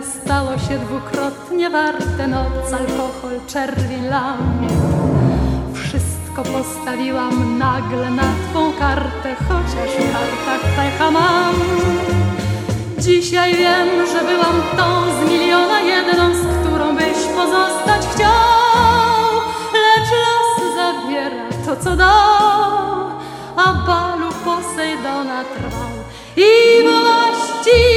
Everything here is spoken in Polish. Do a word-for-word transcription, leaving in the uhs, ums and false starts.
stało się dwukrotnie warte noc, alkohol, czerwień, lamp. Wszystko postawiłam nagle na twą kartę, chociaż w kartach pecha mam. Dzisiaj wiem, że byłam tą z miliona jedną, z którą byś pozostać chciał. Lecz los zabiera to, co dał, a balu Posejdona trwał. I właściwie